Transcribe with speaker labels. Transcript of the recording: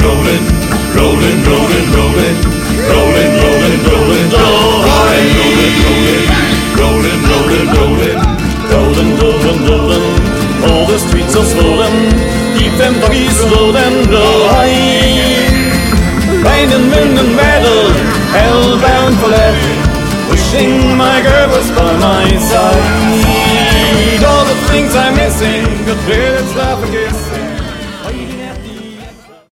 Speaker 1: rolling, rolling, rolling, rolling, rolling, rolling, rolling, rolling, rolling, rolling, rolling, rolling, rolling, rolling. All the streets are swollen, keep them doggies rolling, rolling. Rain and wind and weather, hellbound for life, wishing my girl was by my side. All the things I'm missing, could really laugh a kiss.